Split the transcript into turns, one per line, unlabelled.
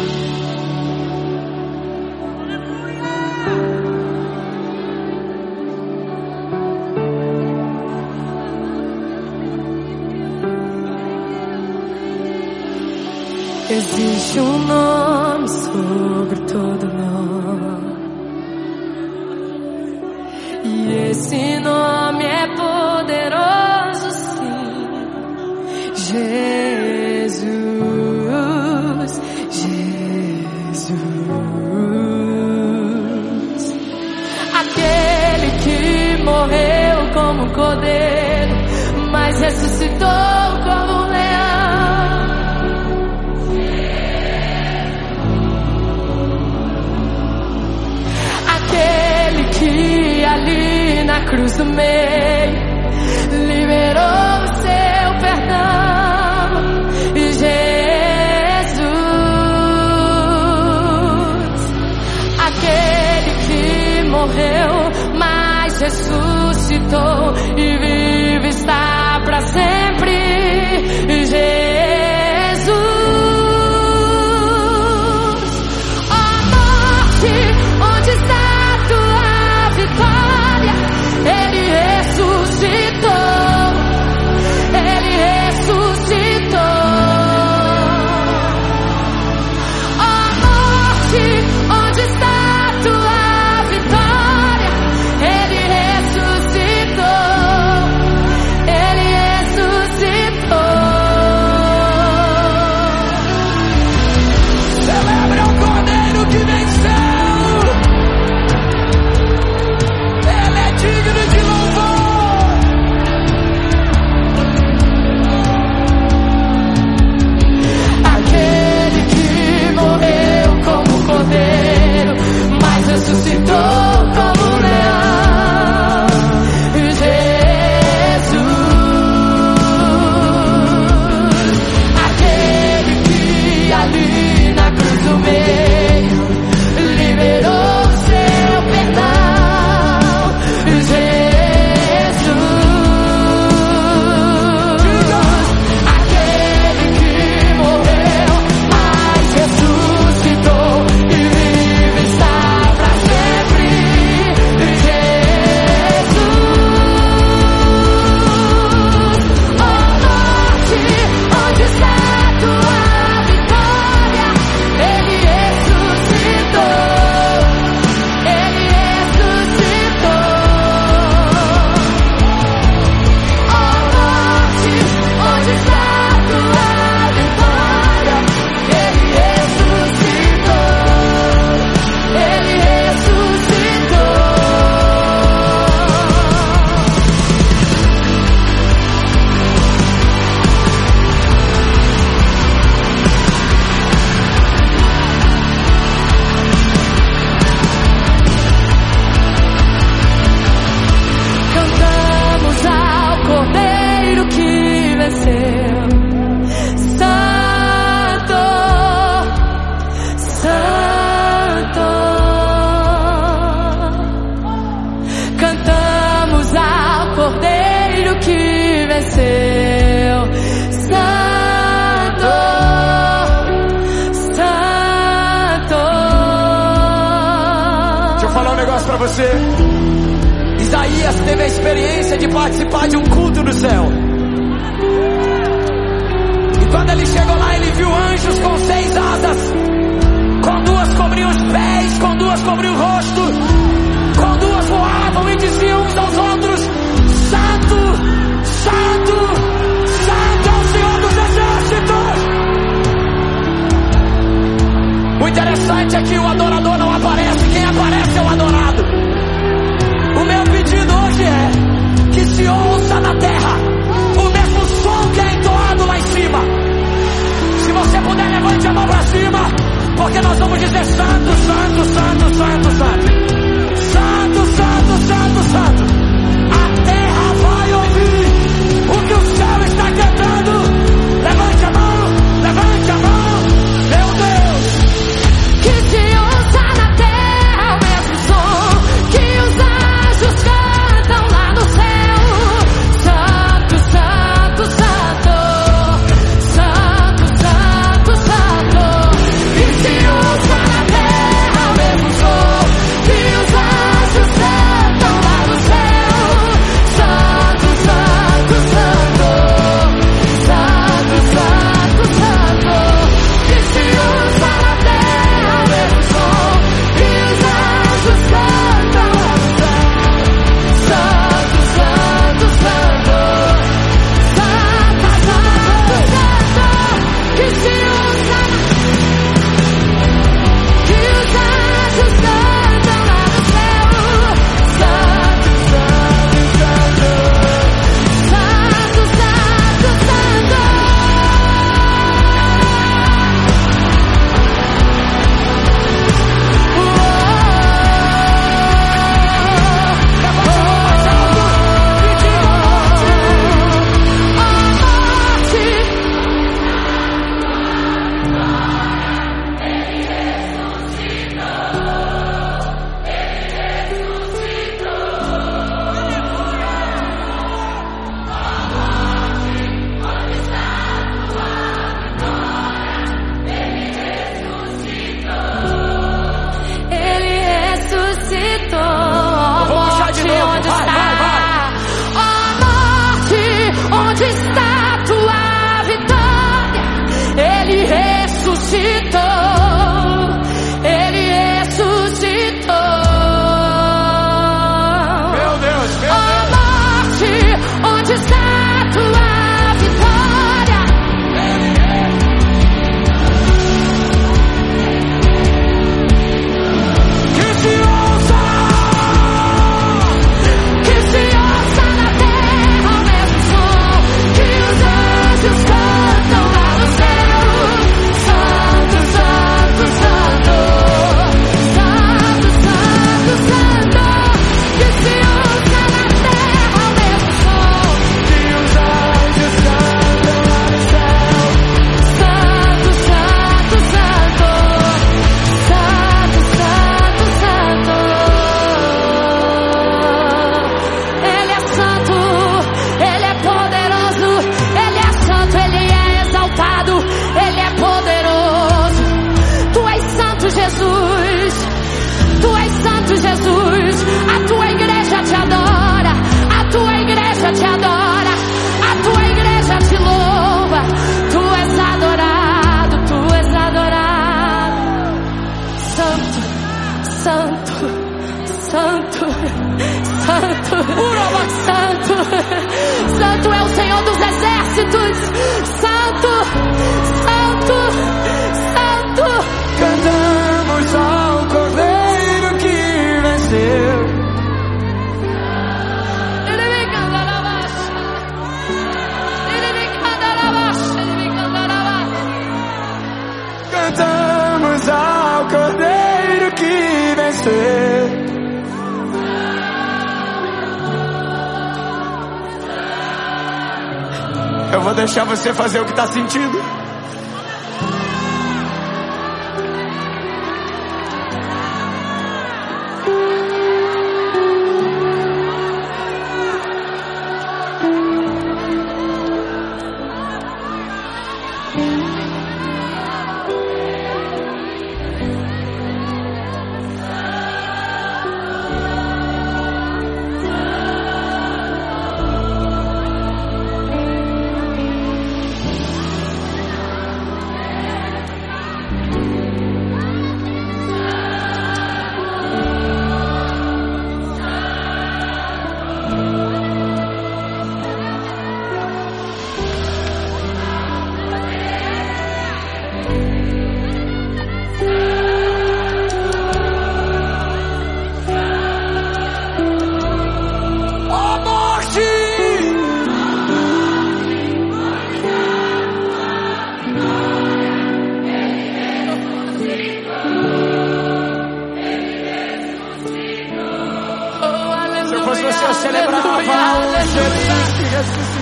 Existe nome sobre todo nome, e esse nome é poderoso, sim. Jesus, Jesus, aquele que morreu como um cordeiro, mas ressuscitou como um leão. Que ali na cruz do meio liberou o seu perdão. Jesus, aquele que morreu, mas ressuscitou e vive está para sempre. Jesus, ó morte, onde está vitória? Ele ressuscitou, Ele ressuscitou. Ó morte, onde está a tua vitória? Ele ressuscitou, Ele ressuscitou. Celebre o Cordeiro que venceu. Digno de louvor. Aquele que morreu como cordeiro, mas ressuscitou como um leão. Jesus, aquele que ali na cruz do meio liberou seu perdão. Cantamos ao Cordeiro que venceu. Santo, Santo.
Deixa eu falar um negócio pra você. Isaías teve a experiência de participar de um culto no céu. E quando ele chegou lá, ele viu anjos com 6 asas. Com 2 cobriam os pés, com 2 cobriam o rosto, com 2 voavam e diziam uns aos outros: Santo, Santo, Santo é o Senhor dos Exércitos. O interessante é que o adorador não aparece, quem aparece é o adorado. O meu pedido hoje é que se ouça na terra o mesmo som que é entoado lá em cima. Se você puder, levante a mão pra cima, porque nós vamos dizer: Santo, Santo, Santo, Santo, Santo. Santo, Santo, Santo, Santo. A terra vai ouvir o que o céu está cantando. Levante a mão, levante a mão. Meu Deus,
que se ouça na terra o mesmo som que os anjos cantam lá no céu. Santo, Santo, Santo, Santo, Santo, Santo. E se
Eu vou deixar você fazer o que tá sentindo. Se eu fosse você, eu celebrava o feliz que ressuscitou.